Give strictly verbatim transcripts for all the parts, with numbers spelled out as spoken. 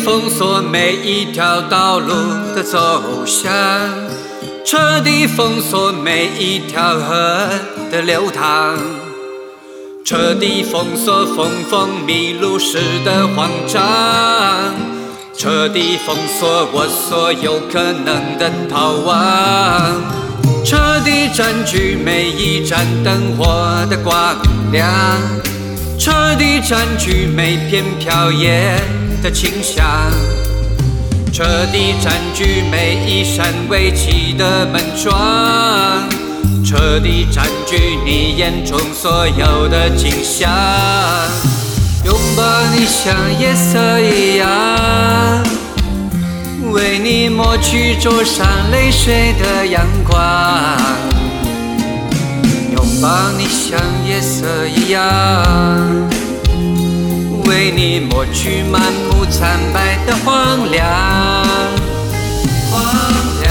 封锁每一条道路的走向，彻底封锁每一条河的流淌，彻底封锁疯疯迷路时的慌张，彻底封锁我所有可能的逃亡，彻底占据每一盏灯火的光亮，彻底占据每片飘曳的清香，彻底占据每一扇围起的门窗，彻底占据你眼中所有的景象，拥抱你像夜色一样，为你抹去桌上泪水的阳光，拥抱你像夜色一样，为你抹去满目惨白的荒凉，荒凉。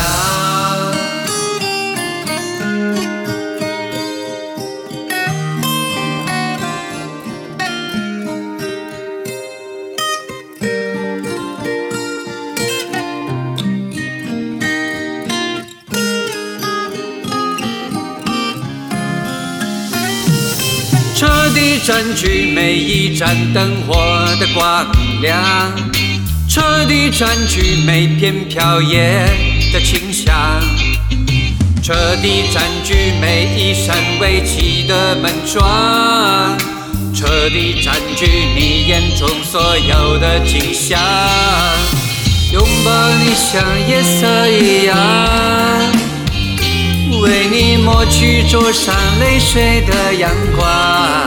彻底占据每一盏灯火的光亮，彻底占据每片飘曳的清香，彻底占据每一扇围起的门窗，彻底占据你眼中所有的景象，拥抱你像夜色一样，为你抹去桌上泪水的阳光，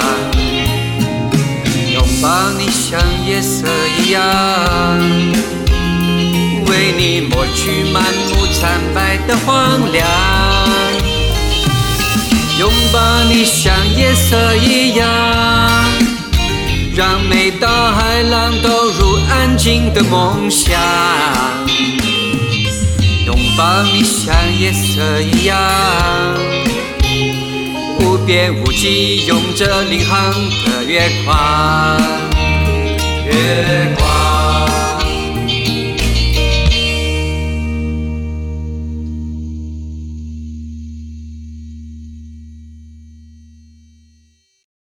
拥抱你像夜色一样，为你抹去满目惨白的荒凉，拥抱你像夜色一样，让每道海浪都入安静的梦乡，拥抱你像夜色一样，无边无际拥着领航的月光，月光。